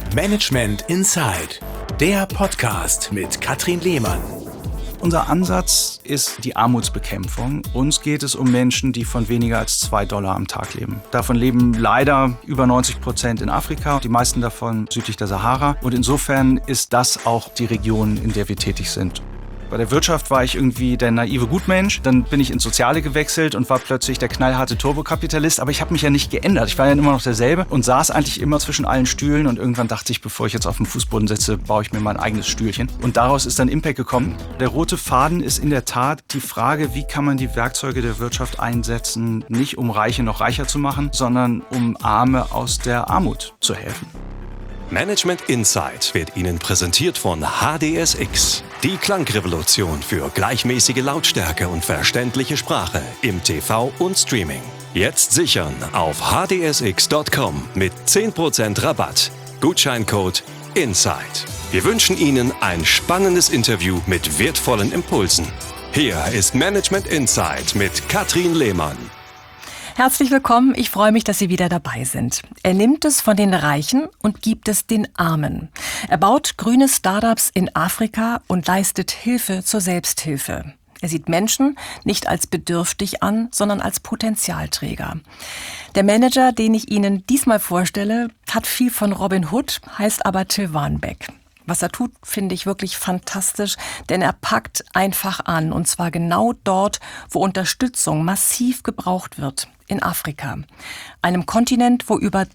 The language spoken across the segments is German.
Management Inside, der Podcast mit Katrin Lehmann. Unser Ansatz ist die Armutsbekämpfung. Uns geht es um Menschen, die von weniger als $2 am Tag leben. Davon leben leider über 90% in Afrika, die meisten davon südlich der Sahara. Und insofern ist das auch die Region, in der wir tätig sind. Bei der Wirtschaft war ich irgendwie der naive Gutmensch. Dann bin ich ins Soziale gewechselt und war plötzlich der knallharte Turbokapitalist. Aber ich habe mich ja nicht geändert. Ich war ja immer noch derselbe und saß eigentlich immer zwischen allen Stühlen. Und irgendwann dachte ich, bevor ich jetzt auf dem Fußboden sitze, baue ich mir mein eigenes Stühlchen. Und daraus ist dann Impact gekommen. Der rote Faden ist in der Tat die Frage, wie kann man die Werkzeuge der Wirtschaft einsetzen, nicht um Reiche noch reicher zu machen, sondern um Arme aus der Armut zu helfen. Management Insight wird Ihnen präsentiert von HDSX. Die Klangrevolution für gleichmäßige Lautstärke und verständliche Sprache im TV und Streaming. Jetzt sichern auf hdsx.com mit 10% Rabatt. Gutscheincode INSIDE. Wir wünschen Ihnen ein spannendes Interview mit wertvollen Impulsen. Hier ist Management Insight mit Katrin Lehmann. Herzlich willkommen, ich freue mich, dass Sie wieder dabei sind. Er nimmt es von den Reichen und gibt es den Armen. Er baut grüne Startups in Afrika und leistet Hilfe zur Selbsthilfe. Er sieht Menschen nicht als bedürftig an, sondern als Potenzialträger. Der Manager, den ich Ihnen diesmal vorstelle, hat viel von Robin Hood, heißt aber Till Warnbeck. Was er tut, finde ich wirklich fantastisch, denn er packt einfach an, und zwar genau dort, wo Unterstützung massiv gebraucht wird, in Afrika. Einem Kontinent, wo über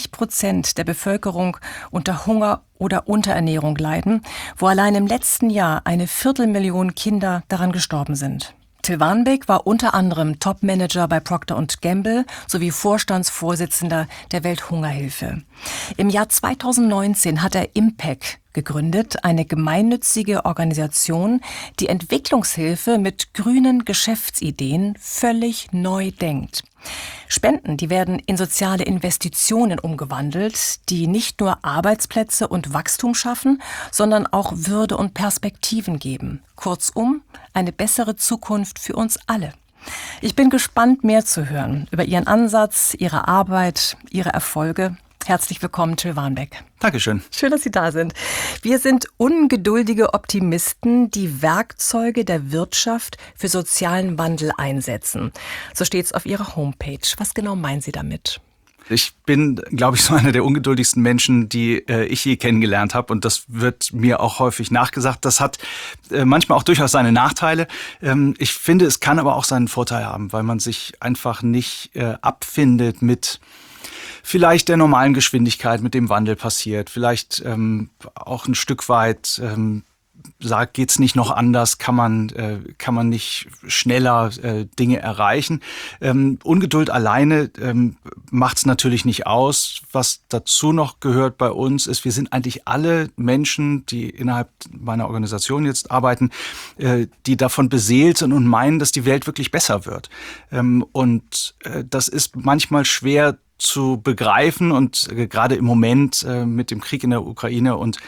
30% der Bevölkerung unter Hunger oder Unterernährung leiden, wo allein im letzten Jahr 250.000 Kinder daran gestorben sind. Till Warnbeck war unter anderem Topmanager bei Procter & Gamble sowie Vorstandsvorsitzender der Welthungerhilfe. Im Jahr 2019 hat er Impact gegründet, eine gemeinnützige Organisation, die Entwicklungshilfe mit grünen Geschäftsideen völlig neu denkt. Spenden, die werden in soziale Investitionen umgewandelt, die nicht nur Arbeitsplätze und Wachstum schaffen, sondern auch Würde und Perspektiven geben. Kurzum, eine bessere Zukunft für uns alle. Ich bin gespannt, mehr zu hören über Ihren Ansatz, Ihre Arbeit, Ihre Erfolge. Herzlich willkommen, Till Warnbeck. Dankeschön. Schön, dass Sie da sind. Wir sind ungeduldige Optimisten, die Werkzeuge der Wirtschaft für sozialen Wandel einsetzen. So steht es auf Ihrer Homepage. Was genau meinen Sie damit? Ich bin, glaube ich, so einer der ungeduldigsten Menschen, die ich je kennengelernt habe. Und das wird mir auch häufig nachgesagt. Das hat manchmal auch durchaus seine Nachteile. Ich finde, es kann aber auch seinen Vorteil haben, weil man sich einfach nicht abfindet mit vielleicht der normalen Geschwindigkeit, mit dem Wandel passiert. Vielleicht auch ein Stück weit sagt, geht's nicht noch anders, kann man nicht schneller Dinge erreichen. Ungeduld alleine macht's natürlich nicht aus. Was dazu noch gehört bei uns ist, wir sind eigentlich alle Menschen, die innerhalb meiner Organisation jetzt arbeiten, die davon beseelt sind und meinen, dass die Welt wirklich besser wird. Und das ist manchmal schwer zu begreifen, und gerade im Moment mit dem Krieg in der Ukraine und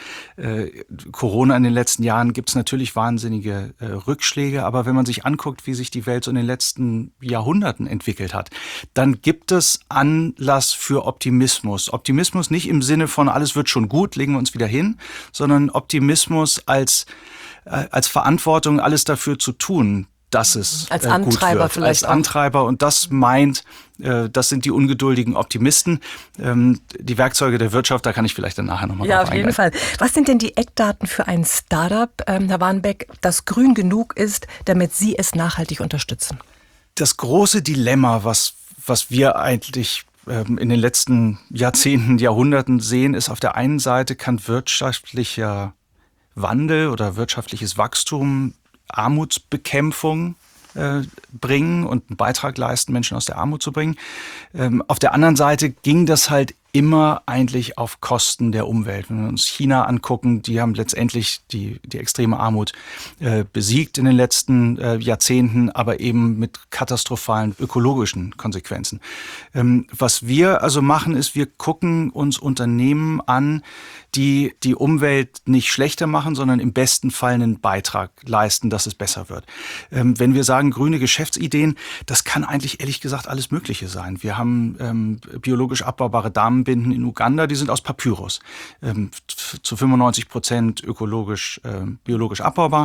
Corona in den letzten Jahren gibt es natürlich wahnsinnige Rückschläge. Aber wenn man sich anguckt, wie sich die Welt so in den letzten Jahrhunderten entwickelt hat, dann gibt es Anlass für Optimismus. Optimismus nicht im Sinne von alles wird schon gut, legen wir uns wieder hin, sondern Optimismus als Verantwortung, alles dafür zu tun, dass es als Antreiber gut wird. Vielleicht als Antreiber. Und das meint, das sind die ungeduldigen Optimisten. Die Werkzeuge der Wirtschaft, da kann ich vielleicht dann nachher nochmal drauf eingehen. Ja, auf jeden Fall. Was sind denn die Eckdaten für ein Startup, Herr Warnbeck, das grün genug ist, damit Sie es nachhaltig unterstützen? Das große Dilemma, was wir eigentlich in den letzten Jahrzehnten, Jahrhunderten sehen, ist, auf der einen Seite kann wirtschaftlicher Wandel oder wirtschaftliches Wachstum Armutsbekämpfung bringen und einen Beitrag leisten, Menschen aus der Armut zu bringen. Auf der anderen Seite ging das halt immer eigentlich auf Kosten der Umwelt. Wenn wir uns China angucken, die haben letztendlich die extreme Armut besiegt in den letzten Jahrzehnten, aber eben mit katastrophalen ökologischen Konsequenzen. Was wir also machen, ist, wir gucken uns Unternehmen an, die die Umwelt nicht schlechter machen, sondern im besten Fall einen Beitrag leisten, dass es besser wird. Wenn wir sagen grüne Geschäftsideen, das kann eigentlich ehrlich gesagt alles Mögliche sein. Wir haben biologisch abbaubare zusammenbinden in Uganda, die sind aus Papyrus. Zu 95% ökologisch, biologisch abbaubar.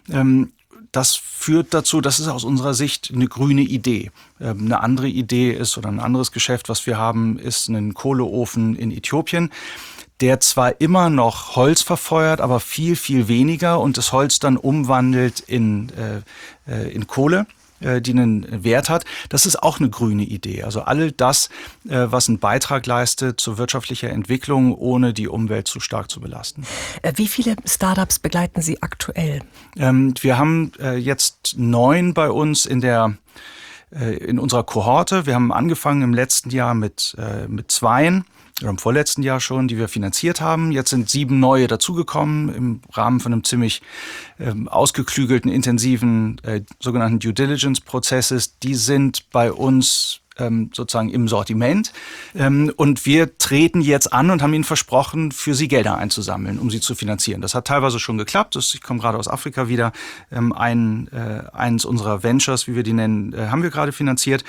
Das führt dazu, das ist aus unserer Sicht eine grüne Idee. Eine andere Idee ist, oder ein anderes Geschäft, was wir haben, ist ein Kohleofen in Äthiopien, der zwar immer noch Holz verfeuert, aber viel, viel weniger und das Holz dann umwandelt in Kohle, die einen Wert hat. Das ist auch eine grüne Idee. Also all das, was einen Beitrag leistet zur wirtschaftlicher Entwicklung, ohne die Umwelt zu stark zu belasten. Wie viele Startups begleiten Sie aktuell? Wir haben jetzt 9 bei uns in unserer Kohorte. Wir haben angefangen im letzten Jahr mit 2. Oder im vorletzten Jahr schon, die wir finanziert haben. Jetzt sind 7 neue dazugekommen im Rahmen von einem ziemlich ausgeklügelten, intensiven sogenannten Due Diligence-Prozesses. Die sind bei uns sozusagen im Sortiment. Und wir treten jetzt an und haben ihnen versprochen, für sie Gelder einzusammeln, um sie zu finanzieren. Das hat teilweise schon geklappt. Ich komme gerade aus Afrika wieder. Eins unserer Ventures, wie wir die nennen, haben wir gerade finanziert.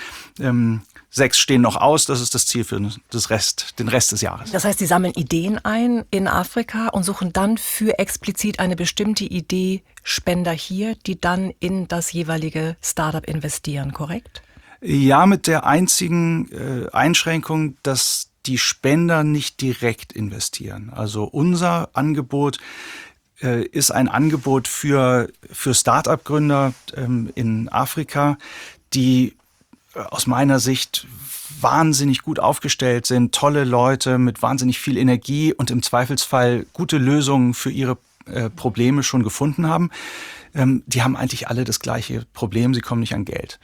6 stehen noch aus. Das ist das Ziel für den Rest des Jahres. Das heißt, Sie sammeln Ideen ein in Afrika und suchen dann für explizit eine bestimmte Idee Spender hier, die dann in das jeweilige Startup investieren, korrekt? Ja, mit der einzigen Einschränkung, dass die Spender nicht direkt investieren. Also unser Angebot ist ein Angebot für Start-up-Gründer in Afrika, die aus meiner Sicht wahnsinnig gut aufgestellt sind, tolle Leute mit wahnsinnig viel Energie und im Zweifelsfall gute Lösungen für ihre Probleme schon gefunden haben. Die haben eigentlich alle das gleiche Problem, sie kommen nicht an Geld.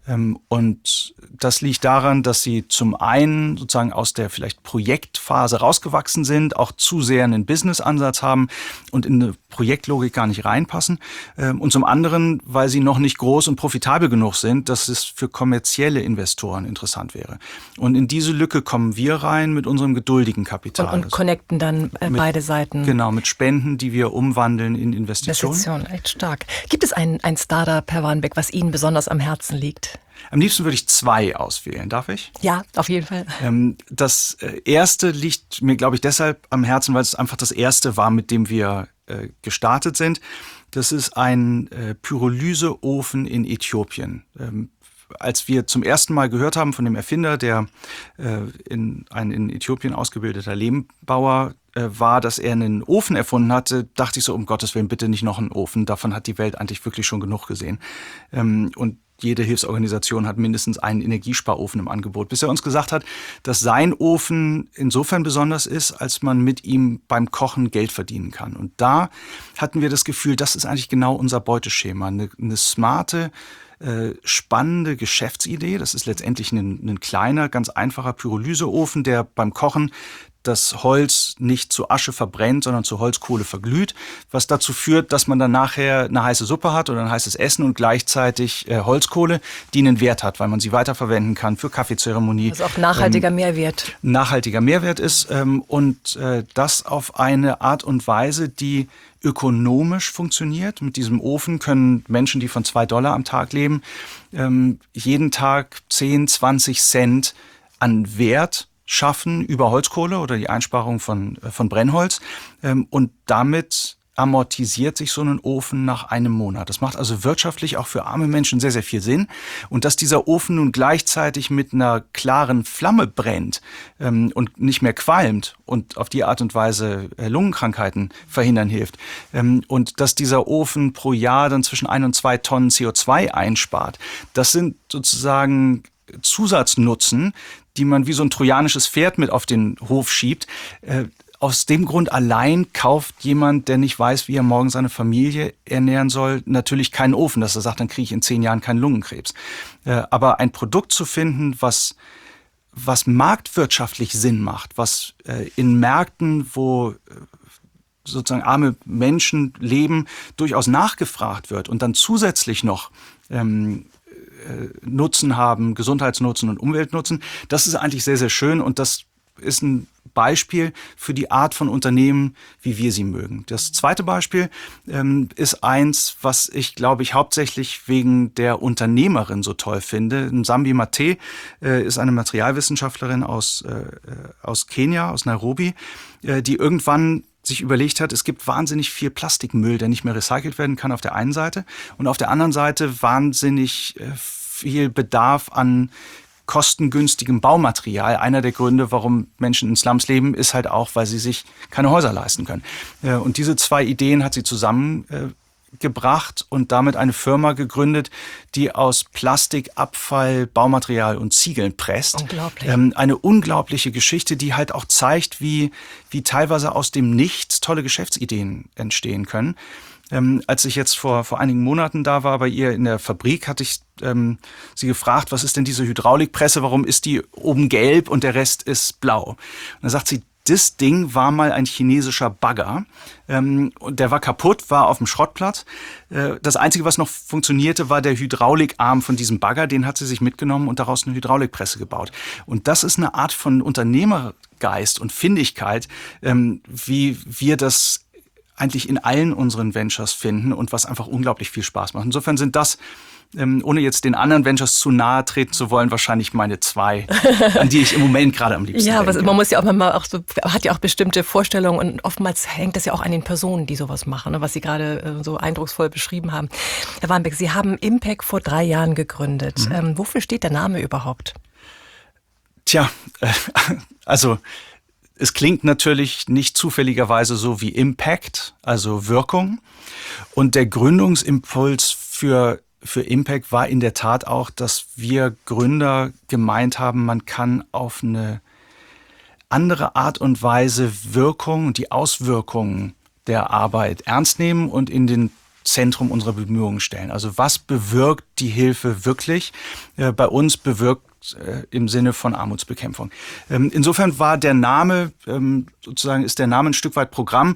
Und das liegt daran, dass sie zum einen sozusagen aus der vielleicht Projektphase rausgewachsen sind, auch zu sehr einen Business-Ansatz haben und in eine Projektlogik gar nicht reinpassen. Und zum anderen, weil sie noch nicht groß und profitabel genug sind, dass es für kommerzielle Investoren interessant wäre. Und in diese Lücke kommen wir rein mit unserem geduldigen Kapital. Und connecten dann beide Seiten. Genau, mit Spenden, die wir umwandeln in Investitionen. Investitionen, echt stark. Gibt es ein Startup, Herr Warnbeck, was Ihnen besonders am Herzen liegt? Am liebsten würde ich 2 auswählen. Darf ich? Ja, auf jeden Fall. Das erste liegt mir, glaube ich, deshalb am Herzen, weil es einfach das erste war, mit dem wir gestartet sind. Das ist ein Pyrolyseofen in Äthiopien. Als wir zum ersten Mal gehört haben von dem Erfinder, der ein in Äthiopien ausgebildeter Lehmbauer war, dass er einen Ofen erfunden hatte, dachte ich so, um Gottes Willen, bitte nicht noch einen Ofen. Davon hat die Welt eigentlich wirklich schon genug gesehen. Und jede Hilfsorganisation hat mindestens einen Energiesparofen im Angebot. Bis er uns gesagt hat, dass sein Ofen insofern besonders ist, als man mit ihm beim Kochen Geld verdienen kann. Und da hatten wir das Gefühl, das ist eigentlich genau unser Beuteschema. Eine smarte, spannende Geschäftsidee. Das ist letztendlich ein kleiner, ganz einfacher Pyrolyseofen, der beim Kochen das Holz nicht zu Asche verbrennt, sondern zu Holzkohle verglüht, was dazu führt, dass man dann nachher eine heiße Suppe hat oder ein heißes Essen und gleichzeitig Holzkohle, die einen Wert hat, weil man sie weiterverwenden kann für Kaffeezeremonie. Also auch nachhaltiger Mehrwert. Nachhaltiger Mehrwert ist und das auf eine Art und Weise, die ökonomisch funktioniert. Mit diesem Ofen können Menschen, die von $2 am Tag leben, jeden Tag 10, 20 Cent an Wert schaffen über Holzkohle oder die Einsparung von Brennholz. Und damit amortisiert sich so ein Ofen nach einem Monat. Das macht also wirtschaftlich auch für arme Menschen sehr, sehr viel Sinn. Und dass dieser Ofen nun gleichzeitig mit einer klaren Flamme brennt und nicht mehr qualmt und auf die Art und Weise Lungenkrankheiten verhindern hilft. Und dass dieser Ofen pro Jahr dann zwischen 1 und 2 Tonnen CO2 einspart. Das sind sozusagen Zusatznutzen, die man wie so ein trojanisches Pferd mit auf den Hof schiebt. Aus dem Grund allein kauft jemand, der nicht weiß, wie er morgen seine Familie ernähren soll, natürlich keinen Ofen, dass er sagt, dann kriege ich in 10 Jahren keinen Lungenkrebs. Aber ein Produkt zu finden, was marktwirtschaftlich Sinn macht, was in Märkten, wo sozusagen arme Menschen leben, durchaus nachgefragt wird und dann zusätzlich noch Nutzen haben, Gesundheitsnutzen und Umweltnutzen. Das ist eigentlich sehr, sehr schön und das ist ein Beispiel für die Art von Unternehmen, wie wir sie mögen. Das zweite Beispiel ist eins, was ich, glaube ich, hauptsächlich wegen der Unternehmerin so toll finde. Nsambi Mate ist eine Materialwissenschaftlerin aus Kenia, aus Nairobi, die irgendwann sich überlegt hat, es gibt wahnsinnig viel Plastikmüll, der nicht mehr recycelt werden kann auf der einen Seite und auf der anderen Seite wahnsinnig viel Bedarf an kostengünstigem Baumaterial. Einer der Gründe, warum Menschen in Slums leben, ist halt auch, weil sie sich keine Häuser leisten können. Und diese zwei Ideen hat sie zusammengebracht und damit eine Firma gegründet, die aus Plastikabfall Baumaterial und Ziegeln presst. Unglaublich. Eine unglaubliche Geschichte, die halt auch zeigt, wie teilweise aus dem Nichts tolle Geschäftsideen entstehen können. Als ich jetzt vor einigen Monaten da war bei ihr in der Fabrik, hatte ich sie gefragt, was ist denn diese Hydraulikpresse, warum ist die oben gelb und der Rest ist blau? Und dann sagt sie, das Ding war mal ein chinesischer Bagger und der war kaputt, war auf dem Schrottplatz. Das Einzige, was noch funktionierte, war der Hydraulikarm von diesem Bagger. Den hat sie sich mitgenommen und daraus eine Hydraulikpresse gebaut. Und das ist eine Art von Unternehmergeist und Findigkeit, wie wir das eigentlich in allen unseren Ventures finden und was einfach unglaublich viel Spaß macht. Insofern sind das, ohne jetzt den anderen Ventures zu nahe treten zu wollen, wahrscheinlich meine zwei, an die ich im Moment gerade am liebsten denke. Aber man muss ja auch manchmal auch so, hat ja auch bestimmte Vorstellungen und oftmals hängt das ja auch an den Personen, die sowas machen, was Sie gerade so eindrucksvoll beschrieben haben. Herr Warnbeck, Sie haben Impact vor 3 Jahren gegründet. Wofür steht der Name überhaupt? Tja, also es klingt natürlich nicht zufälligerweise so wie Impact, also Wirkung. Und der Gründungsimpuls für Impact war in der Tat auch, dass wir Gründer gemeint haben, man kann auf eine andere Art und Weise Wirkung und die Auswirkungen der Arbeit ernst nehmen und in den Zentrum unserer Bemühungen stellen. Also was bewirkt die Hilfe wirklich? Bei uns bewirkt im Sinne von Armutsbekämpfung. Insofern war der Name, sozusagen ist der Name ein Stück weit Programm.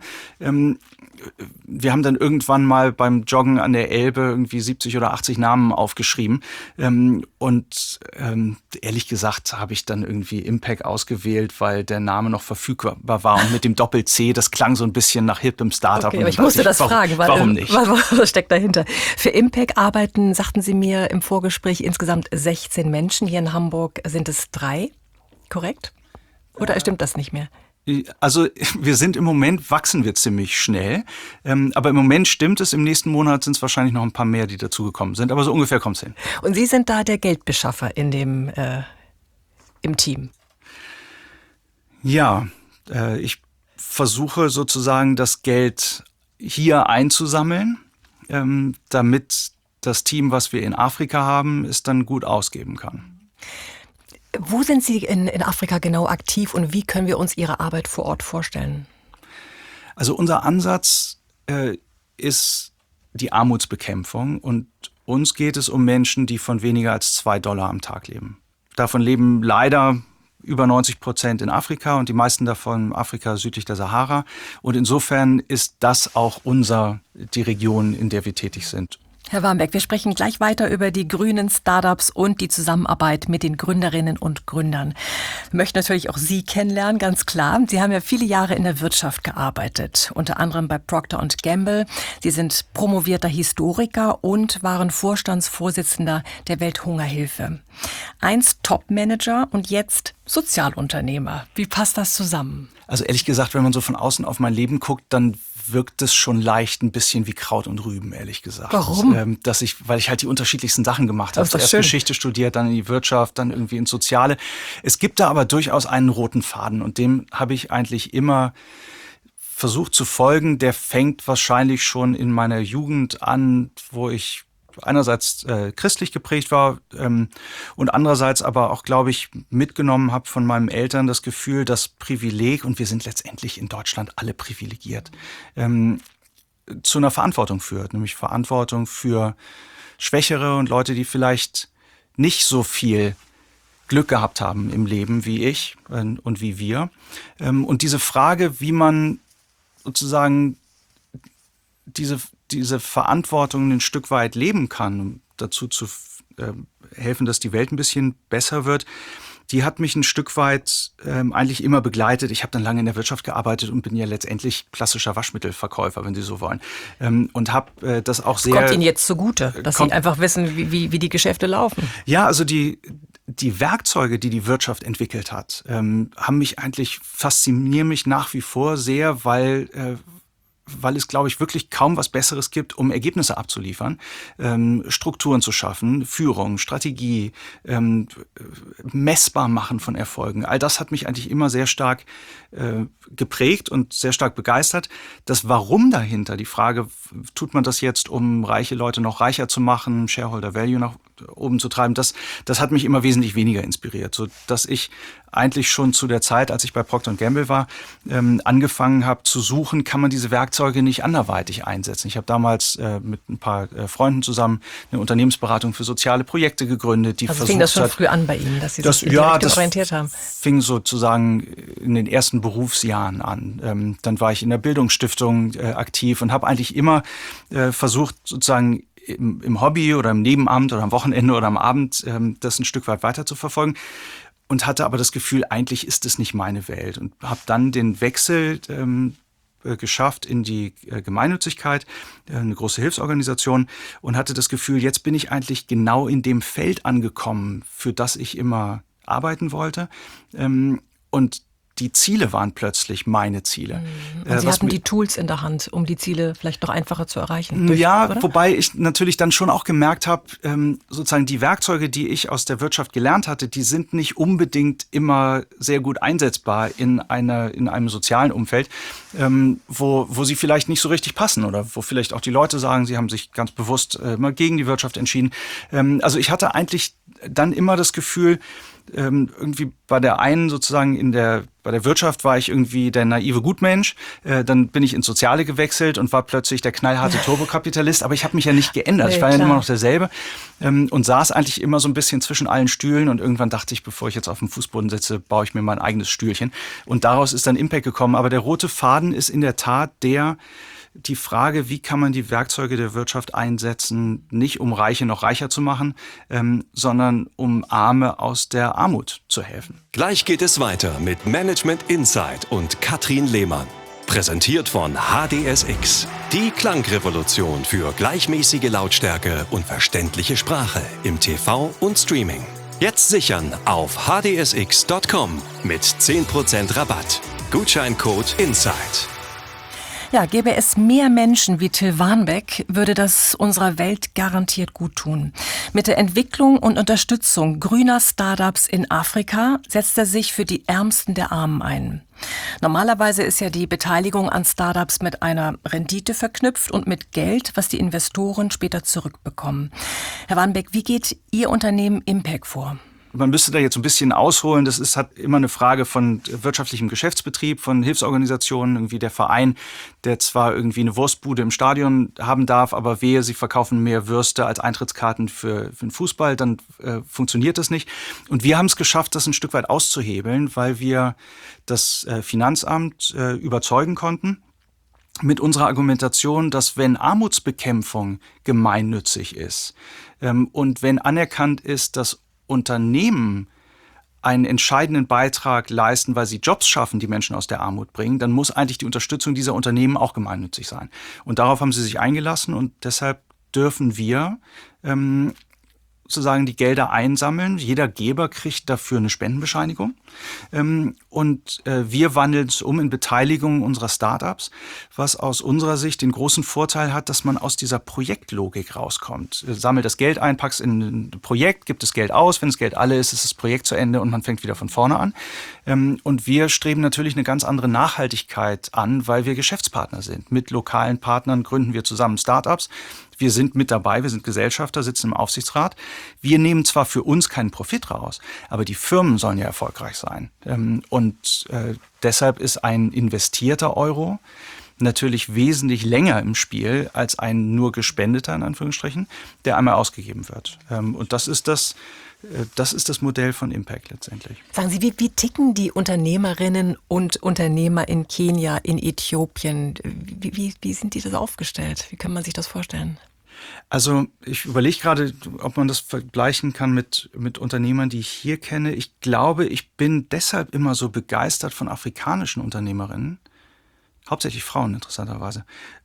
Wir haben dann irgendwann mal beim Joggen an der Elbe irgendwie 70 oder 80 Namen aufgeschrieben. Und ehrlich gesagt habe ich dann irgendwie Impact ausgewählt, weil der Name noch verfügbar war. Und mit dem Doppel-C, das klang so ein bisschen nach hippem Startup. Okay, aber ich musste das fragen, weil warum nicht? Was steckt dahinter? Für Impact arbeiten, sagten Sie mir im Vorgespräch, insgesamt 16 Menschen. Hier in Hamburg sind es 3, korrekt? Oder stimmt das nicht mehr? Also wir sind im Moment, wachsen wir ziemlich schnell, aber im Moment stimmt es, im nächsten Monat sind es wahrscheinlich noch ein paar mehr, die dazugekommen sind, aber so ungefähr kommt es hin. Und Sie sind da der Geldbeschaffer im Team? Ja, ich versuche sozusagen das Geld hier einzusammeln, damit das Team, was wir in Afrika haben, es dann gut ausgeben kann. Wo sind Sie in Afrika genau aktiv und wie können wir uns Ihre Arbeit vor Ort vorstellen? Also unser Ansatz ist die Armutsbekämpfung und uns geht es um Menschen, die von weniger als $2 am Tag leben. Davon leben leider über 90% in Afrika und die meisten davon in Afrika südlich der Sahara. Und insofern ist das auch die Region, in der wir tätig sind. Herr Warnbeck, wir sprechen gleich weiter über die grünen Startups und die Zusammenarbeit mit den Gründerinnen und Gründern. Wir möchten natürlich auch Sie kennenlernen, ganz klar. Sie haben ja viele Jahre in der Wirtschaft gearbeitet, unter anderem bei Procter & Gamble. Sie sind promovierter Historiker und waren Vorstandsvorsitzender der Welthungerhilfe. Einst Topmanager und jetzt Sozialunternehmer. Wie passt das zusammen? Also ehrlich gesagt, wenn man so von außen auf mein Leben guckt, dann wirkt es schon leicht ein bisschen wie Kraut und Rüben, ehrlich gesagt. Warum? Weil ich halt die unterschiedlichsten Sachen gemacht habe. Zuerst schön. Geschichte studiert, dann in die Wirtschaft, dann irgendwie ins Soziale. Es gibt da aber durchaus einen roten Faden und dem habe ich eigentlich immer versucht zu folgen. Der fängt wahrscheinlich schon in meiner Jugend an, wo ich einerseits christlich geprägt war und andererseits aber auch, glaube ich, mitgenommen habe von meinen Eltern das Gefühl, das Privileg, und wir sind letztendlich in Deutschland alle privilegiert, zu einer Verantwortung führt, nämlich Verantwortung für Schwächere und Leute, die vielleicht nicht so viel Glück gehabt haben im Leben wie ich und wie wir. Und diese Frage, wie man sozusagen diese Verantwortung ein Stück weit leben kann, um dazu zu helfen, dass die Welt ein bisschen besser wird, die hat mich ein Stück weit eigentlich immer begleitet. Ich habe dann lange in der Wirtschaft gearbeitet und bin ja letztendlich klassischer Waschmittelverkäufer, wenn Sie so wollen. Und habe das auch sehr... Kommt Ihnen jetzt zugute, dass Sie einfach wissen, wie die Geschäfte laufen? Ja, also die Werkzeuge, die die Wirtschaft entwickelt hat, faszinieren mich nach wie vor sehr, weil es, glaube ich, wirklich kaum was Besseres gibt, um Ergebnisse abzuliefern, Strukturen zu schaffen, Führung, Strategie, messbar machen von Erfolgen. All das hat mich eigentlich immer sehr stark geprägt und sehr stark begeistert. Das Warum dahinter, die Frage, tut man das jetzt, um reiche Leute noch reicher zu machen, Shareholder Value nach oben zu treiben, das hat mich immer wesentlich weniger inspiriert, so dass ich eigentlich schon zu der Zeit, als ich bei Procter & Gamble war, angefangen habe zu suchen, kann man diese Werkzeuge nicht anderweitig einsetzen. Ich habe damals mit ein paar Freunden zusammen eine Unternehmensberatung für soziale Projekte gegründet. Die fing das schon früh an bei Ihnen, dass Sie sich orientiert haben? Fing sozusagen in den ersten Berufsjahren an. Dann war ich in der Bildungsstiftung aktiv und habe eigentlich immer versucht, sozusagen im Hobby oder im Nebenamt oder am Wochenende oder am Abend das ein Stück weit weiter zu verfolgen und hatte aber das Gefühl, eigentlich ist es nicht meine Welt und habe dann den Wechsel geschafft in die Gemeinnützigkeit, eine große Hilfsorganisation und hatte das Gefühl, jetzt bin ich eigentlich genau in dem Feld angekommen, für das ich immer arbeiten wollte und die Ziele waren plötzlich meine Ziele. Und Sie hatten die Tools in der Hand, um die Ziele vielleicht noch einfacher zu erreichen. Oder? Wobei ich natürlich dann schon auch gemerkt habe, sozusagen die Werkzeuge, die ich aus der Wirtschaft gelernt hatte, die sind nicht unbedingt immer sehr gut einsetzbar in einem sozialen Umfeld, wo sie vielleicht nicht so richtig passen oder wo vielleicht auch die Leute sagen, sie haben sich ganz bewusst mal gegen die Wirtschaft entschieden. Also ich hatte eigentlich dann immer das Gefühl, irgendwie bei der einen sozusagen bei der Wirtschaft war ich irgendwie der naive Gutmensch, dann bin ich ins Soziale gewechselt und war plötzlich der knallharte Turbokapitalist, aber ich habe mich ja nicht geändert, ich war ja immer noch derselbe und saß eigentlich immer so ein bisschen zwischen allen Stühlen und irgendwann dachte ich, bevor ich jetzt auf dem Fußboden sitze, baue ich mir mein eigenes Stühlchen und daraus ist dann Impact gekommen, aber der rote Faden ist in der Tat die Frage, wie kann man die Werkzeuge der Wirtschaft einsetzen, nicht um Reiche noch reicher zu machen, sondern um Arme aus der Armut zu helfen. Gleich geht es weiter mit Management Insight und Katrin Lehmann. Präsentiert von HDSX. Die Klangrevolution für gleichmäßige Lautstärke und verständliche Sprache im TV und Streaming. Jetzt sichern auf hdsx.com mit 10% Rabatt. Gutscheincode INSIDE. Ja, gäbe es mehr Menschen wie Till Warnbeck, würde das unserer Welt garantiert gut tun. Mit der Entwicklung und Unterstützung grüner Startups in Afrika setzt er sich für die Ärmsten der Armen ein. Normalerweise ist ja die Beteiligung an Startups mit einer Rendite verknüpft und mit Geld, was die Investoren später zurückbekommen. Herr Warnbeck, wie geht Ihr Unternehmen Impact vor? Man müsste da jetzt ein bisschen ausholen. Hat immer eine Frage von wirtschaftlichem Geschäftsbetrieb, von Hilfsorganisationen, irgendwie der Verein, der zwar irgendwie eine Wurstbude im Stadion haben darf, aber wehe, sie verkaufen mehr Würste als Eintrittskarten für den Fußball, dann funktioniert das nicht. Und wir haben es geschafft, das ein Stück weit auszuhebeln, weil wir das Finanzamt überzeugen konnten mit unserer Argumentation, dass wenn Armutsbekämpfung gemeinnützig ist und wenn anerkannt ist, dass Unternehmen einen entscheidenden Beitrag leisten, weil sie Jobs schaffen, die Menschen aus der Armut bringen, dann muss eigentlich die Unterstützung dieser Unternehmen auch gemeinnützig sein. Und darauf haben sie sich eingelassen und deshalb dürfen wir sozusagen die Gelder einsammeln. Jeder Geber kriegt dafür eine Spendenbescheinigung. Und wir wandeln es um in Beteiligung unserer Startups, was aus unserer Sicht den großen Vorteil hat, dass man aus dieser Projektlogik rauskommt. Sammelt das Geld ein, packst in ein Projekt, gibt das Geld aus. Wenn das Geld alle ist das Projekt zu Ende und man fängt wieder von vorne an. Und wir streben natürlich eine ganz andere Nachhaltigkeit an, weil wir Geschäftspartner sind. Mit lokalen Partnern gründen wir zusammen Startups. Wir sind mit dabei, wir sind Gesellschafter, sitzen im Aufsichtsrat. Wir nehmen zwar für uns keinen Profit raus, aber die Firmen sollen ja erfolgreich sein. Und deshalb ist ein investierter Euro natürlich wesentlich länger im Spiel als ein nur gespendeter, in Anführungsstrichen, der einmal ausgegeben wird. Und das ist das Modell von Impact letztendlich. Sagen Sie, wie ticken die Unternehmerinnen und Unternehmer in Kenia, in Äthiopien? Wie sind die das aufgestellt? Wie kann man sich das vorstellen? Also ich überlege gerade, ob man das vergleichen kann mit Unternehmern, die ich hier kenne. Ich glaube, ich bin deshalb immer so begeistert von afrikanischen Unternehmerinnen, hauptsächlich Frauen interessanterweise,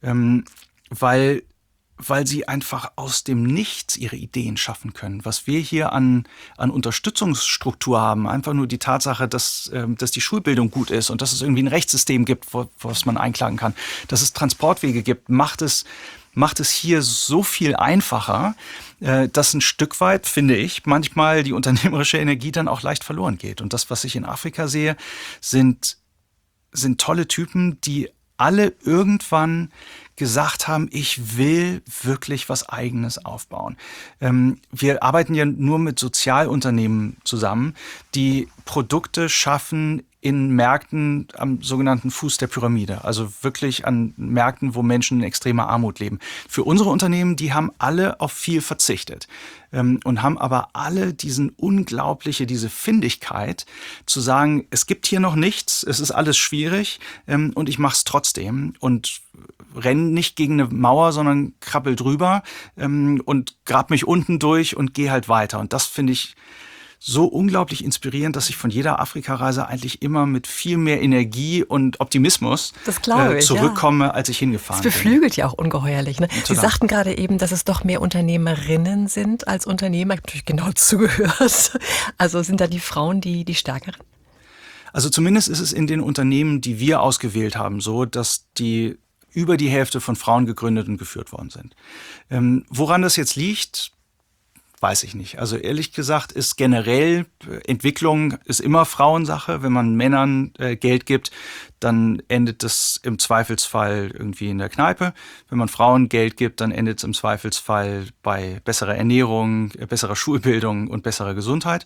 weil sie einfach aus dem Nichts ihre Ideen schaffen können. Was wir hier an Unterstützungsstruktur haben, einfach nur die Tatsache, dass die Schulbildung gut ist und dass es irgendwie ein Rechtssystem gibt, was man einklagen kann, dass es Transportwege gibt, macht es hier so viel einfacher, dass ein Stück weit, finde ich, manchmal die unternehmerische Energie dann auch leicht verloren geht. Und das, was ich in Afrika sehe, sind tolle Typen, die alle irgendwann gesagt haben, ich will wirklich was Eigenes aufbauen. Wir arbeiten ja nur mit Sozialunternehmen zusammen, die Produkte schaffen in Märkten am sogenannten Fuß der Pyramide, also wirklich an Märkten, wo Menschen in extremer Armut leben. Für unsere Unternehmen, die haben alle auf viel verzichtet und haben aber alle diese Findigkeit zu sagen, es gibt hier noch nichts, es ist alles schwierig und ich mache es trotzdem und renn nicht gegen eine Mauer, sondern krabbel drüber und grab mich unten durch und gehe halt weiter. Und das finde ich so unglaublich inspirierend, dass ich von jeder Afrikareise eigentlich immer mit viel mehr Energie und Optimismus zurückkomme, als ich hingefahren bin. Das beflügelt ja auch ungeheuerlich. Ne? Sie sagten gerade eben, dass es doch mehr Unternehmerinnen sind als Unternehmer. Ich habe natürlich genau zugehört. Also sind da die Frauen die stärkeren? Also zumindest ist es in den Unternehmen, die wir ausgewählt haben, so, dass die über die Hälfte von Frauen gegründet und geführt worden sind. Woran das jetzt liegt, weiß ich nicht. Also ehrlich gesagt ist generell Entwicklung ist immer Frauensache. Wenn man Männern Geld gibt, dann endet das im Zweifelsfall irgendwie in der Kneipe. Wenn man Frauen Geld gibt, dann endet es im Zweifelsfall bei besserer Ernährung, besserer Schulbildung und besserer Gesundheit.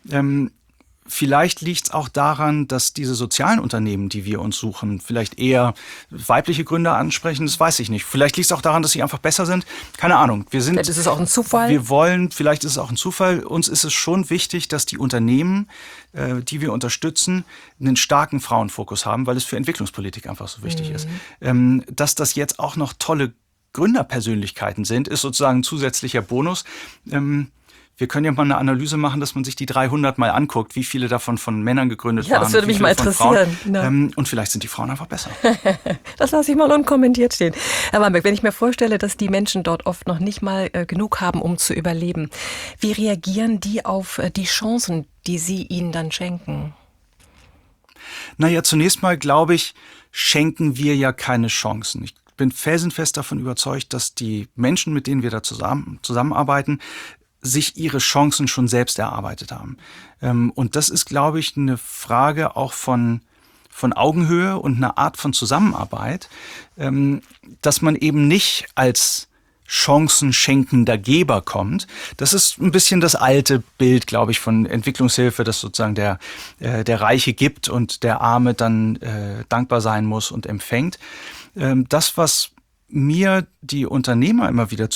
Vielleicht liegt es auch daran, dass diese sozialen Unternehmen, die wir uns suchen, vielleicht eher weibliche Gründer ansprechen. Das weiß ich nicht. Vielleicht liegt es auch daran, dass sie einfach besser sind. Keine Ahnung. Vielleicht ist es auch ein Zufall. Vielleicht ist es auch ein Zufall. Uns ist es schon wichtig, dass die Unternehmen, die wir unterstützen, einen starken Frauenfokus haben, weil es für Entwicklungspolitik einfach so wichtig ist. Dass das jetzt auch noch tolle Gründerpersönlichkeiten sind, ist sozusagen ein zusätzlicher Bonus. Wir können ja mal eine Analyse machen, dass man sich die 300 mal anguckt, wie viele davon von Männern gegründet waren. Ja, das würde mich mal interessieren. Genau. Und vielleicht sind die Frauen einfach besser. Das lasse ich mal unkommentiert stehen. Herr Wambeck, wenn ich mir vorstelle, dass die Menschen dort oft noch nicht mal genug haben, um zu überleben, wie reagieren die auf die Chancen, die Sie ihnen dann schenken? Naja, zunächst mal, glaube ich, schenken wir ja keine Chancen. Ich bin felsenfest davon überzeugt, dass die Menschen, mit denen wir da zusammenarbeiten, sich ihre Chancen schon selbst erarbeitet haben. Und das ist, glaube ich, eine Frage auch von Augenhöhe und einer Art von Zusammenarbeit, dass man eben nicht als chancenschenkender Geber kommt. Das ist ein bisschen das alte Bild, glaube ich, von Entwicklungshilfe, dass sozusagen der Reiche gibt und der Arme dann dankbar sein muss und empfängt. Das, was mir die Unternehmer immer wieder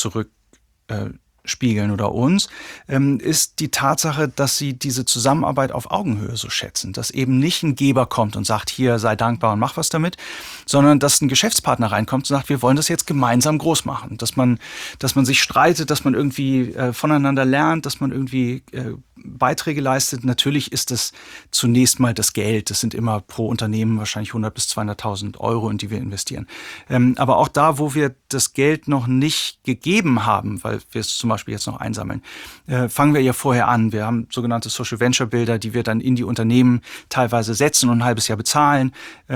spiegeln oder uns, ist die Tatsache, dass sie diese Zusammenarbeit auf Augenhöhe so schätzen. Dass eben nicht ein Geber kommt und sagt, hier, sei dankbar und mach was damit, sondern dass ein Geschäftspartner reinkommt und sagt, wir wollen das jetzt gemeinsam groß machen. Dass man sich streitet, dass man irgendwie voneinander lernt, dass man irgendwie Beiträge leistet. Natürlich ist das zunächst mal das Geld. Das sind immer pro Unternehmen wahrscheinlich 100.000 bis 200.000 Euro, in die wir investieren. Aber auch da, wo wir das Geld noch nicht gegeben haben, weil wir es zum Beispiel jetzt noch einsammeln, fangen wir ja vorher an. Wir haben sogenannte Social Venture Builder, die wir dann in die Unternehmen teilweise setzen und ein halbes Jahr bezahlen.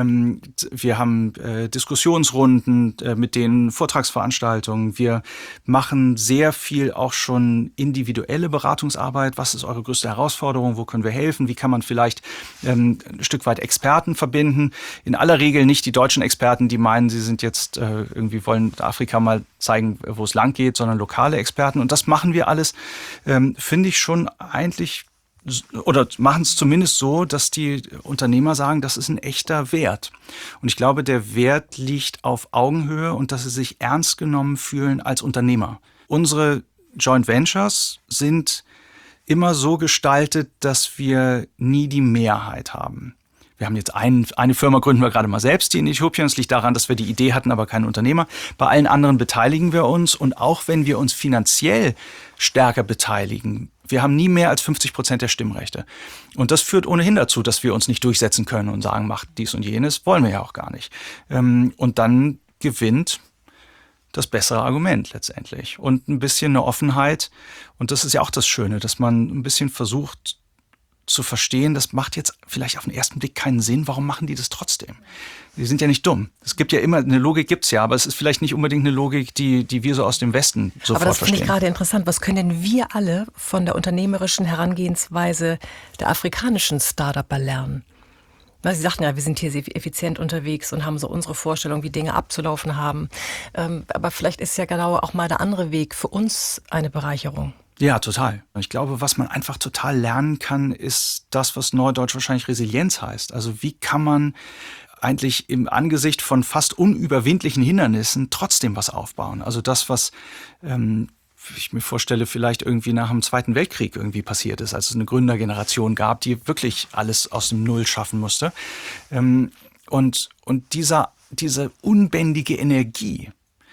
Wir haben Diskussionsrunden mit denen, Vortragsveranstaltungen. Wir machen sehr viel auch schon individuelle Beratungsarbeit. Was ist eure größte Herausforderung? Wo können wir helfen? Wie kann man vielleicht ein Stück weit Experten verbinden? In aller Regel nicht die deutschen Experten, die meinen, sie sind jetzt irgendwie wollen Afrika mal zeigen, wo es lang geht, sondern lokale Experten. Und das machen wir alles, finde ich schon eigentlich, oder machen es zumindest so, dass die Unternehmer sagen, das ist ein echter Wert. Und ich glaube, der Wert liegt auf Augenhöhe und dass sie sich ernst genommen fühlen als Unternehmer. Unsere Joint Ventures sind immer so gestaltet, dass wir nie die Mehrheit haben. Wir haben jetzt eine Firma gründen wir gerade mal selbst, die in Äthiopien. Das liegt daran, dass wir die Idee hatten, aber keinen Unternehmer. Bei allen anderen beteiligen wir uns. Und auch wenn wir uns finanziell stärker beteiligen, wir haben nie mehr als 50% der Stimmrechte. Und das führt ohnehin dazu, dass wir uns nicht durchsetzen können und sagen, macht dies und jenes. Wollen wir ja auch gar nicht. Und dann gewinnt das bessere Argument letztendlich. Und ein bisschen eine Offenheit. Und das ist ja auch das Schöne, dass man ein bisschen versucht zu verstehen, das macht jetzt vielleicht auf den ersten Blick keinen Sinn. Warum machen die das trotzdem? Die sind ja nicht dumm. Es gibt ja immer, eine Logik gibt's ja, aber es ist vielleicht nicht unbedingt eine Logik, die wir so aus dem Westen sofort verstehen. Aber das finde ich gerade interessant. Was können denn wir alle von der unternehmerischen Herangehensweise der afrikanischen Start-Upper lernen? Na, Sie sagten ja, wir sind hier sehr effizient unterwegs und haben so unsere Vorstellung, wie Dinge abzulaufen haben. Aber vielleicht ist ja genau auch mal der andere Weg für uns eine Bereicherung. Ja, total. Ich glaube, was man einfach total lernen kann, ist das, was neudeutsch wahrscheinlich Resilienz heißt. Also wie kann man eigentlich im Angesicht von fast unüberwindlichen Hindernissen trotzdem was aufbauen? Also das, was ich mir vorstelle, vielleicht irgendwie nach dem Zweiten Weltkrieg irgendwie passiert ist, als es eine Gründergeneration gab, die wirklich alles aus dem Null schaffen musste. Und diese unbändige Energie,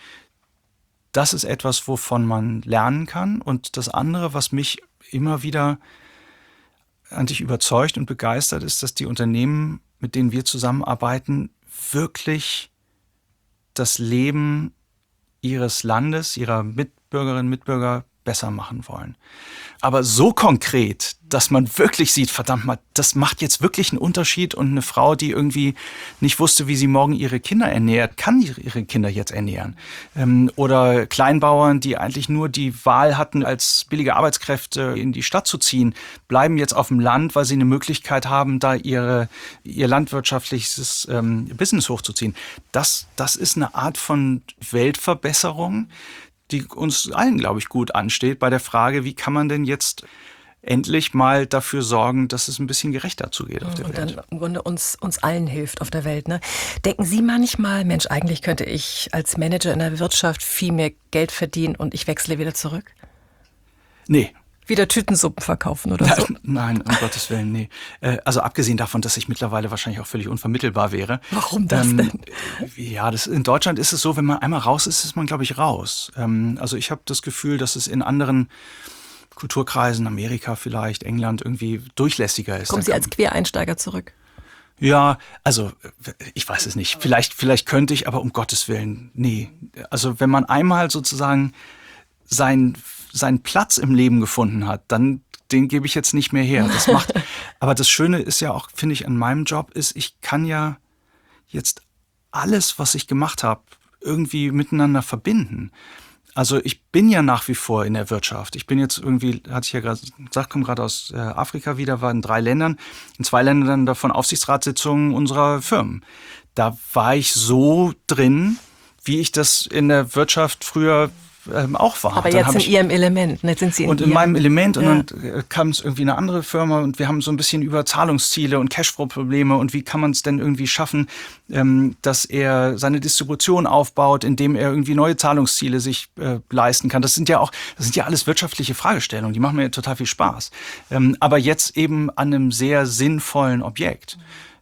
das ist etwas, wovon man lernen kann. Und das andere, was mich immer wieder eigentlich überzeugt und begeistert, ist, dass die Unternehmen, mit denen wir zusammenarbeiten, wirklich das Leben ihres Landes, ihrer Mitbürgerinnen und Mitbürger besser machen wollen. Aber so konkret, dass man wirklich sieht, verdammt mal, das macht jetzt wirklich einen Unterschied und eine Frau, die irgendwie nicht wusste, wie sie morgen ihre Kinder ernährt, kann ihre Kinder jetzt ernähren. Oder Kleinbauern, die eigentlich nur die Wahl hatten, als billige Arbeitskräfte in die Stadt zu ziehen, bleiben jetzt auf dem Land, weil sie eine Möglichkeit haben, da ihr landwirtschaftliches Business hochzuziehen. Das ist eine Art von Weltverbesserung, die uns allen, glaube ich, gut ansteht bei der Frage, wie kann man denn jetzt endlich mal dafür sorgen, dass es ein bisschen gerechter zugeht auf der Welt. Und dann im Grunde uns allen hilft auf der Welt. Ne? Denken Sie manchmal, Mensch, eigentlich könnte ich als Manager in der Wirtschaft viel mehr Geld verdienen und ich wechsle wieder zurück? Nee. Wieder Tütensuppen verkaufen oder so? Nein, um Gottes Willen, nee. Also abgesehen davon, dass ich mittlerweile wahrscheinlich auch völlig unvermittelbar wäre. Warum das denn? Ja, in Deutschland ist es so, wenn man einmal raus ist, ist man, glaube ich, raus. Also ich habe das Gefühl, dass es in anderen Kulturkreisen, Amerika vielleicht, England, irgendwie durchlässiger ist. Kommen Sie als Quereinsteiger zurück? Ja, also ich weiß es nicht. Vielleicht könnte ich, aber um Gottes Willen, nee. Also wenn man einmal sozusagen seinen Platz im Leben gefunden hat, dann den gebe ich jetzt nicht mehr her. Aber das Schöne ist ja auch, finde ich, an meinem Job ist, ich kann ja jetzt alles, was ich gemacht habe, irgendwie miteinander verbinden. Also ich bin ja nach wie vor in der Wirtschaft. Ich bin jetzt irgendwie, hatte ich ja gerade gesagt, komme gerade aus Afrika wieder, war in 3 Ländern, in 2 Ländern davon Aufsichtsratssitzungen unserer Firmen. Da war ich so drin, wie ich das in der Wirtschaft früher auch war. Aber jetzt in Ihrem Element. Jetzt sind Sie in meinem Element. Und dann kam es irgendwie eine andere Firma und wir haben so ein bisschen über Zahlungsziele und Cashflow-Probleme und wie kann man es denn irgendwie schaffen, dass er seine Distribution aufbaut, indem er irgendwie neue Zahlungsziele sich leisten kann. Das sind ja alles wirtschaftliche Fragestellungen, die machen mir total viel Spaß. Aber jetzt eben an einem sehr sinnvollen Objekt.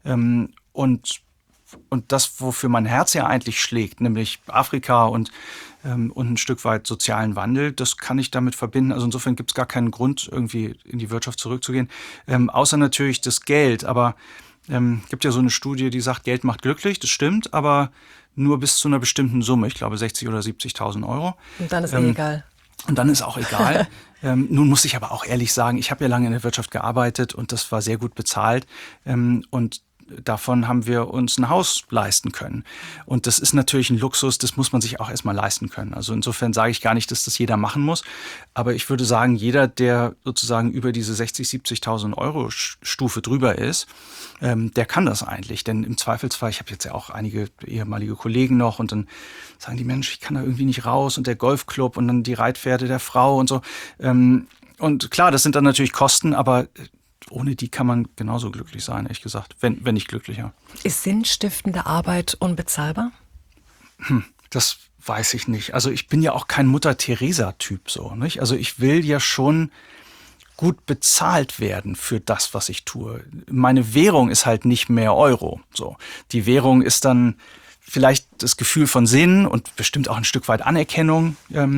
Und das, wofür mein Herz ja eigentlich schlägt, nämlich Afrika und ein Stück weit sozialen Wandel, das kann ich damit verbinden. Also insofern gibt es gar keinen Grund, irgendwie in die Wirtschaft zurückzugehen, außer natürlich das Geld. Aber gibt ja so eine Studie, die sagt, Geld macht glücklich, das stimmt, aber nur bis zu einer bestimmten Summe, ich glaube 60.000 oder 70.000 Euro. Und dann ist egal. Und dann ist auch egal. Nun muss ich aber auch ehrlich sagen, ich habe ja lange in der Wirtschaft gearbeitet und das war sehr gut bezahlt. Und davon haben wir uns ein Haus leisten können. Und das ist natürlich ein Luxus, das muss man sich auch erstmal leisten können. Also insofern sage ich gar nicht, dass das jeder machen muss. Aber ich würde sagen, jeder, der sozusagen über diese 60.000, 70.000 Euro Stufe drüber ist, der kann das eigentlich. Denn im Zweifelsfall, ich habe jetzt ja auch einige ehemalige Kollegen noch und dann sagen die, Mensch, ich kann da irgendwie nicht raus und der Golfclub und dann die Reitpferde der Frau und so. Und klar, das sind dann natürlich Kosten, aber ohne die kann man genauso glücklich sein, ehrlich gesagt, wenn nicht glücklicher. Ist sinnstiftende Arbeit unbezahlbar? Das weiß ich nicht. Also ich bin ja auch kein Mutter-Teresa-Typ so, nicht? Also ich will ja schon gut bezahlt werden für das, was ich tue. Meine Währung ist halt nicht mehr Euro. So, die Währung ist dann vielleicht das Gefühl von Sinn und bestimmt auch ein Stück weit Anerkennung.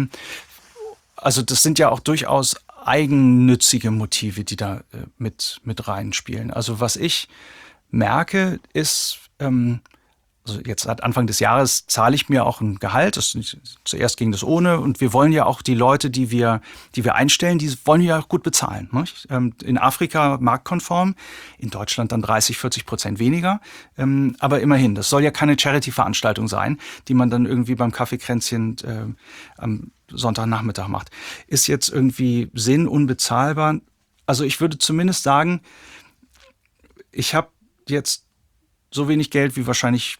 Also das sind ja auch durchaus eigennützige Motive, die da mit reinspielen. Also was ich merke, ist, also jetzt seit Anfang des Jahres zahle ich mir auch ein Gehalt. Zuerst ging das ohne. Und wir wollen ja auch die Leute, die wir einstellen, die wollen ja auch gut bezahlen. Nicht? In Afrika marktkonform, in Deutschland dann 30-40% weniger. Aber immerhin, das soll ja keine Charity-Veranstaltung sein, die man dann irgendwie beim Kaffeekränzchen am Sonntagnachmittag macht. Ist jetzt irgendwie unbezahlbar? Also ich würde zumindest sagen, ich habe jetzt so wenig Geld wie wahrscheinlich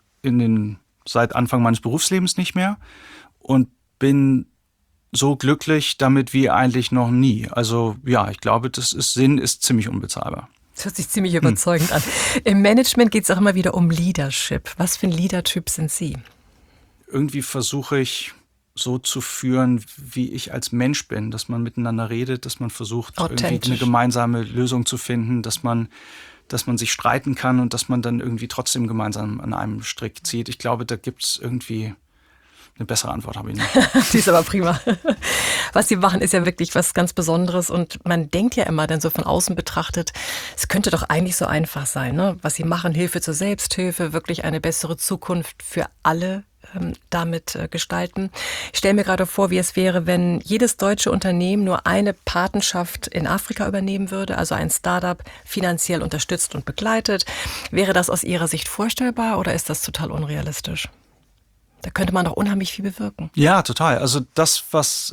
seit Anfang meines Berufslebens nicht mehr und bin so glücklich damit wie eigentlich noch nie. Also ja, ich glaube, Sinn ist ziemlich unbezahlbar. Das hört sich ziemlich überzeugend an. Im Management geht es auch immer wieder um Leadership. Was für ein Leader-Typ sind Sie? Irgendwie versuche ich so zu führen, wie ich als Mensch bin, dass man miteinander redet, dass man versucht, irgendwie eine gemeinsame Lösung zu finden, dass man sich streiten kann und dass man dann irgendwie trotzdem gemeinsam an einem Strick zieht. Ich glaube, da gibt es irgendwie eine bessere Antwort, habe ich nicht. Die ist aber prima. Was Sie machen, ist ja wirklich was ganz Besonderes und man denkt ja immer dann so von außen betrachtet, es könnte doch eigentlich so einfach sein, ne? Was Sie machen, Hilfe zur Selbsthilfe, wirklich eine bessere Zukunft für alle damit gestalten. Ich stelle mir gerade vor, wie es wäre, wenn jedes deutsche Unternehmen nur eine Patenschaft in Afrika übernehmen würde, also ein Startup finanziell unterstützt und begleitet. Wäre das aus Ihrer Sicht vorstellbar oder ist das total unrealistisch? Da könnte man doch unheimlich viel bewirken. Ja, total. Also das, was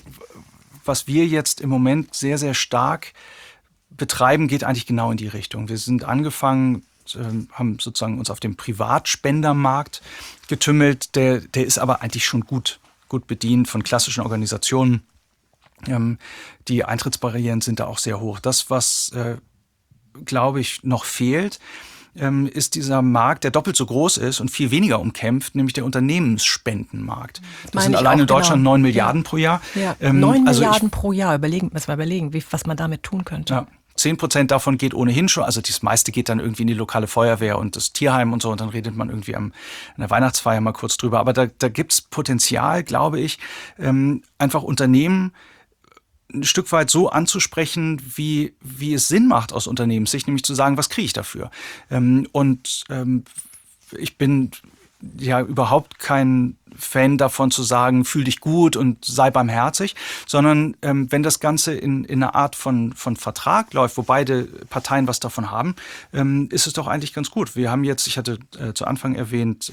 wir jetzt im Moment sehr, sehr stark betreiben, geht eigentlich genau in die Richtung. Wir sind angefangen, haben sozusagen uns auf dem Privatspendermarkt getümmelt. Der ist aber eigentlich schon gut bedient von klassischen Organisationen. Die Eintrittsbarrieren sind da auch sehr hoch. Das, was, glaube ich, noch fehlt, ist dieser Markt, der doppelt so groß ist und viel weniger umkämpft, nämlich der Unternehmensspendenmarkt. Das sind allein in Deutschland 9 Milliarden pro Jahr. Ja, 9 Milliarden pro Jahr. Müssen wir überlegen, was man damit tun könnte. Ja. 10% davon geht ohnehin schon, also das meiste geht dann irgendwie in die lokale Feuerwehr und das Tierheim und so und dann redet man irgendwie an der Weihnachtsfeier mal kurz drüber. Aber da gibt's Potenzial, glaube ich, einfach Unternehmen ein Stück weit so anzusprechen, wie es Sinn macht aus Unternehmenssicht, nämlich zu sagen, was kriege ich dafür? Ich bin ja überhaupt kein Fan davon zu sagen, fühl dich gut und sei barmherzig, sondern wenn das Ganze in einer Art von Vertrag läuft, wo beide Parteien was davon haben, ist es doch eigentlich ganz gut. Wir haben jetzt, ich hatte zu Anfang erwähnt,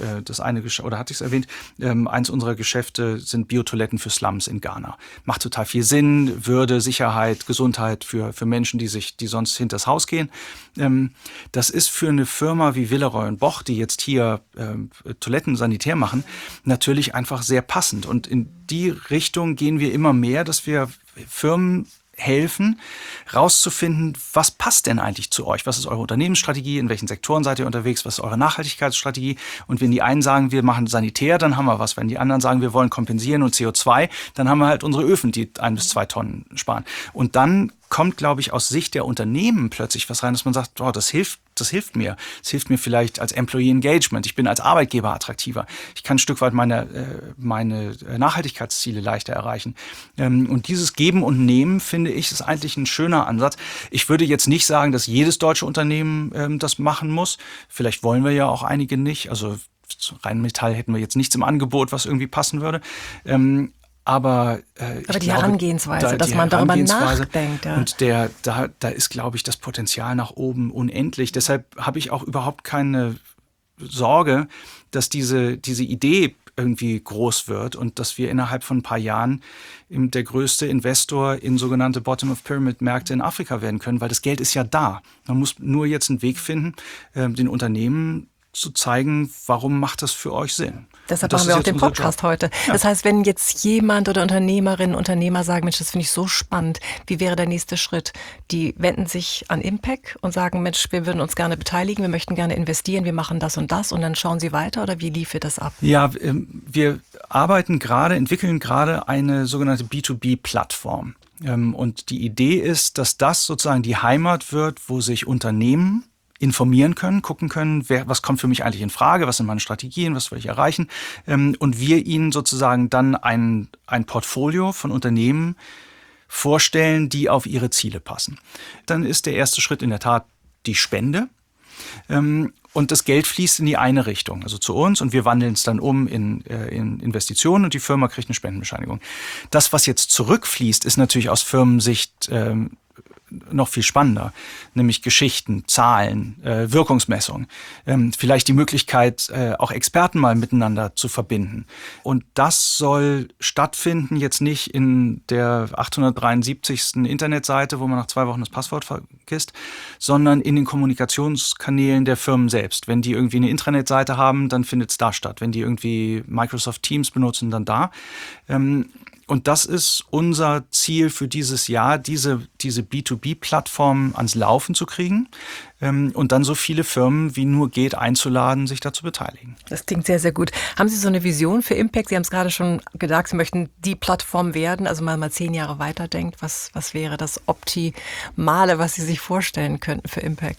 eins unserer Geschäfte sind Biotoiletten für Slums in Ghana. Macht total viel Sinn, Würde, Sicherheit, Gesundheit für Menschen, die sonst hinters Haus gehen. Das ist für eine Firma wie Villeroy & Boch, die jetzt hier Toiletten sanitär machen, natürlich einfach sehr passend. Und in die Richtung gehen wir immer mehr, dass wir Firmen helfen, rauszufinden, was passt denn eigentlich zu euch? Was ist eure Unternehmensstrategie? In welchen Sektoren seid ihr unterwegs? Was ist eure Nachhaltigkeitsstrategie? Und wenn die einen sagen, wir machen sanitär, dann haben wir was. Wenn die anderen sagen, wir wollen kompensieren und CO2, dann haben wir halt unsere Öfen, die 1 bis 2 Tonnen sparen. Und dann kommt, glaube ich, aus Sicht der Unternehmen plötzlich was rein, dass man sagt, oh, das hilft mir. Das hilft mir vielleicht als Employee Engagement. Ich bin als Arbeitgeber attraktiver. Ich kann ein Stück weit meine Nachhaltigkeitsziele leichter erreichen. Und dieses Geben und Nehmen, finde ich, ist eigentlich ein schöner Ansatz. Ich würde jetzt nicht sagen, dass jedes deutsche Unternehmen das machen muss. Vielleicht wollen wir ja auch einige nicht. Also Rheinmetall hätten wir jetzt nichts im Angebot, was irgendwie passen würde. Aber die Herangehensweise, dass man darüber nachdenkt. Ja. Und da ist, glaube ich, das Potenzial nach oben unendlich. Deshalb habe ich auch überhaupt keine Sorge, dass diese Idee irgendwie groß wird und dass wir innerhalb von ein paar Jahren der größte Investor in sogenannte Bottom-of-Pyramid-Märkte in Afrika werden können, weil das Geld ist ja da. Man muss nur jetzt einen Weg finden, den Unternehmen zu zeigen, warum macht das für euch Sinn. Deshalb machen wir auch den Podcast heute. Ja. Das heißt, wenn jetzt jemand oder Unternehmerinnen, Unternehmer sagen, Mensch, das finde ich so spannend, wie wäre der nächste Schritt? Die wenden sich an Impact und sagen, Mensch, wir würden uns gerne beteiligen, wir möchten gerne investieren, wir machen das und dann schauen sie weiter oder wie lief das ab? Ja, wir entwickeln gerade eine sogenannte B2B-Plattform. Und die Idee ist, dass das sozusagen die Heimat wird, wo sich Unternehmen informieren können, gucken können, was kommt für mich eigentlich in Frage, was sind meine Strategien, was will ich erreichen. Und wir ihnen sozusagen dann ein Portfolio von Unternehmen vorstellen, die auf ihre Ziele passen. Dann ist der erste Schritt in der Tat die Spende. Und das Geld fließt in die eine Richtung, also zu uns, und wir wandeln es dann um in Investitionen und die Firma kriegt eine Spendenbescheinigung. Das, was jetzt zurückfließt, ist natürlich aus Firmensicht noch viel spannender, nämlich Geschichten, Zahlen, Wirkungsmessung, vielleicht die Möglichkeit, auch Experten mal miteinander zu verbinden. Und das soll stattfinden, jetzt nicht in der 873. Internetseite, wo man nach 2 Wochen das Passwort vergisst, sondern in den Kommunikationskanälen der Firmen selbst. Wenn die irgendwie eine Intranet-Seite haben, dann findet es da statt. Wenn die irgendwie Microsoft Teams benutzen, dann da. Und das ist unser Ziel für dieses Jahr, diese B2B-Plattform ans Laufen zu kriegen und dann so viele Firmen wie nur geht einzuladen, sich da zu beteiligen. Das klingt sehr, sehr gut. Haben Sie so eine Vision für Impact? Sie haben es gerade schon gesagt, Sie möchten die Plattform werden, also mal 10 Jahre weiterdenkt. Was wäre das Optimale, was Sie sich vorstellen könnten für Impact?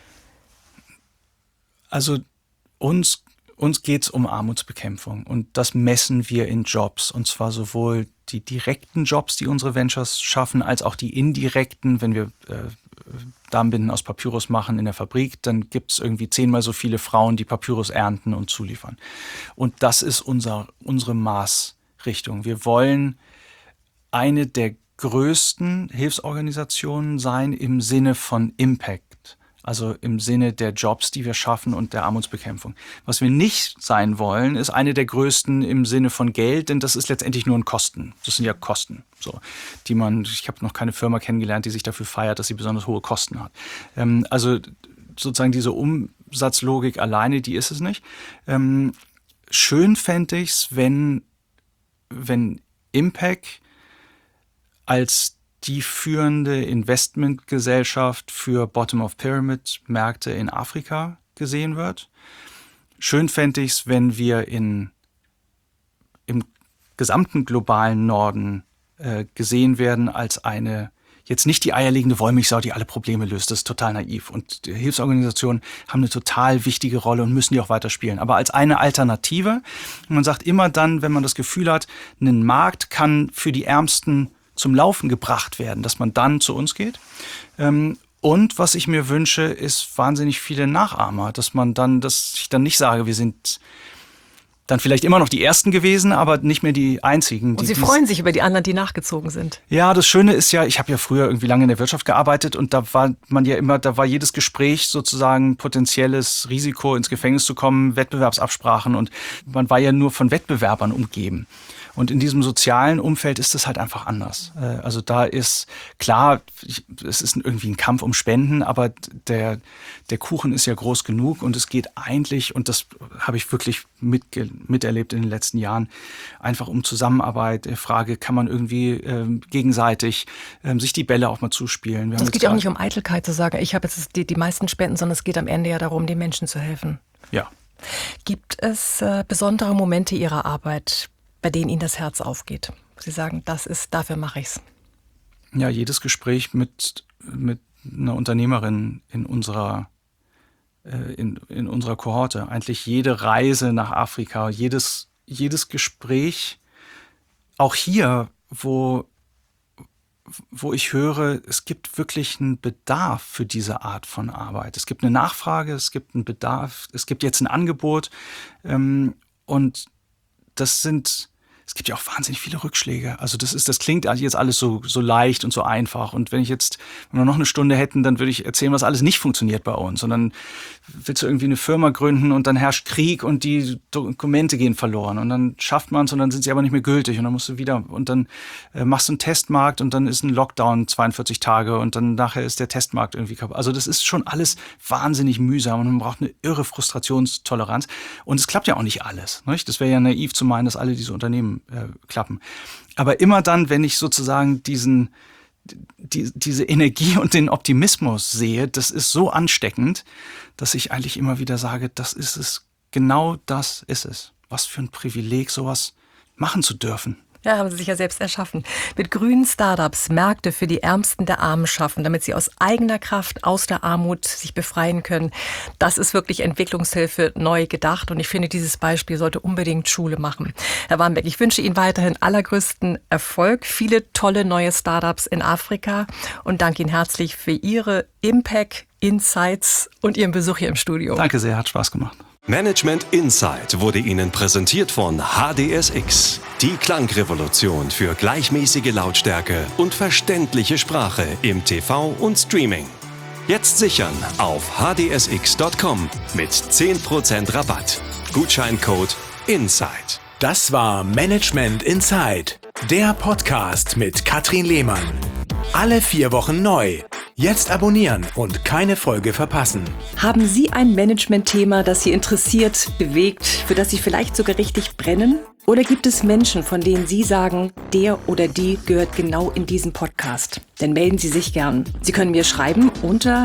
Also uns geht es um Armutsbekämpfung und das messen wir in Jobs, und zwar sowohl die direkten Jobs, die unsere Ventures schaffen, als auch die indirekten. Wenn wir Darmbinden aus Papyrus machen in der Fabrik, dann gibt es irgendwie 10-mal so viele Frauen, die Papyrus ernten und zuliefern. Und das ist unsere Maßrichtung. Wir wollen eine der größten Hilfsorganisationen sein im Sinne von Impact. Also im Sinne der Jobs, die wir schaffen und der Armutsbekämpfung. Was wir nicht sein wollen, ist eine der größten im Sinne von Geld, denn das ist letztendlich nur ein Kosten. Das sind ja Kosten, so, ich habe noch keine Firma kennengelernt, die sich dafür feiert, dass sie besonders hohe Kosten hat. Also sozusagen diese Umsatzlogik alleine, die ist es nicht. Schön fände ich es, wenn Impact als die führende Investmentgesellschaft für Bottom-of-Pyramid-Märkte in Afrika gesehen wird. Schön fände ich es, wenn wir im gesamten globalen Norden gesehen werden als jetzt nicht die eierlegende Wollmilchsau, die alle Probleme löst. Das ist total naiv. Und die Hilfsorganisationen haben eine total wichtige Rolle und müssen die auch weiterspielen. Aber als eine Alternative. Und man sagt immer dann, wenn man das Gefühl hat, ein Markt kann für die Ärmsten zum Laufen gebracht werden, dass man dann zu uns geht. Und was ich mir wünsche, ist wahnsinnig viele Nachahmer, dass ich dann nicht sage, wir sind dann vielleicht immer noch die Ersten gewesen, aber nicht mehr die Einzigen. Und Sie freuen sich über die anderen, die nachgezogen sind. Ja, das Schöne ist ja, ich habe ja früher irgendwie lange in der Wirtschaft gearbeitet und da war jedes Gespräch sozusagen potenzielles Risiko, ins Gefängnis zu kommen, Wettbewerbsabsprachen, und man war ja nur von Wettbewerbern umgeben. Und in diesem sozialen Umfeld ist es halt einfach anders. Also da ist klar, es ist irgendwie ein Kampf um Spenden, aber der Kuchen ist ja groß genug und es geht eigentlich, und das habe ich wirklich miterlebt in den letzten Jahren, einfach um Zusammenarbeit. Frage, kann man irgendwie gegenseitig sich die Bälle auch mal zuspielen. Es geht ja auch nicht um Eitelkeit zu sagen, ich habe jetzt die meisten Spenden, sondern es geht am Ende ja darum, den Menschen zu helfen. Ja. Gibt es besondere Momente Ihrer Arbeit, bei denen Ihnen das Herz aufgeht? Sie sagen, dafür mache ich's. Ja, jedes Gespräch mit einer Unternehmerin in unserer Kohorte, eigentlich jede Reise nach Afrika, jedes Gespräch, auch hier, wo ich höre, es gibt wirklich einen Bedarf für diese Art von Arbeit. Es gibt eine Nachfrage, es gibt einen Bedarf, es gibt jetzt ein Angebot, und es gibt ja auch wahnsinnig viele Rückschläge. Also das klingt jetzt alles so leicht und so einfach. Und wenn wir noch eine Stunde hätten, dann würde ich erzählen, was alles nicht funktioniert bei uns. Und dann willst du irgendwie eine Firma gründen und dann herrscht Krieg und die Dokumente gehen verloren. Und dann schafft man es und dann sind sie aber nicht mehr gültig. Und dann musst du wieder, und dann machst du einen Testmarkt und dann ist ein Lockdown 42 Tage und dann nachher ist der Testmarkt irgendwie kaputt. Also das ist schon alles wahnsinnig mühsam und man braucht eine irre Frustrationstoleranz. Und es klappt ja auch nicht alles. Nicht? Das wäre ja naiv zu meinen, dass alle diese Unternehmen klappen. Aber immer dann, wenn ich sozusagen diese Energie und den Optimismus sehe, das ist so ansteckend, dass ich eigentlich immer wieder sage, das ist es, genau das ist es. Was für ein Privileg, sowas machen zu dürfen. Ja, haben sie sich ja selbst erschaffen. Mit grünen Startups Märkte für die Ärmsten der Armen schaffen, damit sie aus eigener Kraft aus der Armut sich befreien können. Das ist wirklich Entwicklungshilfe neu gedacht und ich finde, dieses Beispiel sollte unbedingt Schule machen. Herr Warnbeck, ich wünsche Ihnen weiterhin allergrößten Erfolg, viele tolle neue Startups in Afrika und danke Ihnen herzlich für Ihre Impact, Insights und Ihren Besuch hier im Studio. Danke sehr, hat Spaß gemacht. Management Insight wurde Ihnen präsentiert von HDSX. Die Klangrevolution für gleichmäßige Lautstärke und verständliche Sprache im TV und Streaming. Jetzt sichern auf hdsx.com mit 10% Rabatt. Gutscheincode INSIDE. Das war Management Insight, der Podcast mit Katrin Lehmann. Alle 4 Wochen neu. Jetzt abonnieren und keine Folge verpassen. Haben Sie ein Management-Thema, das Sie interessiert, bewegt, für das Sie vielleicht sogar richtig brennen? Oder gibt es Menschen, von denen Sie sagen, der oder die gehört genau in diesen Podcast? Dann melden Sie sich gern. Sie können mir schreiben unter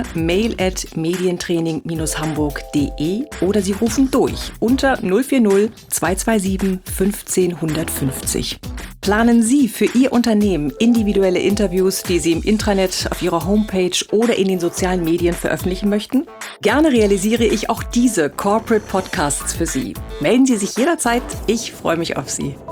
mail@medientraining-hamburg.de oder Sie rufen durch unter 040 227 15 150. Planen Sie für Ihr Unternehmen individuelle Interviews, die Sie im Intranet, auf Ihrer Homepage oder in den sozialen Medien veröffentlichen möchten? Gerne realisiere ich auch diese Corporate Podcasts für Sie. Melden Sie sich jederzeit. Ich freue mich auf Sie.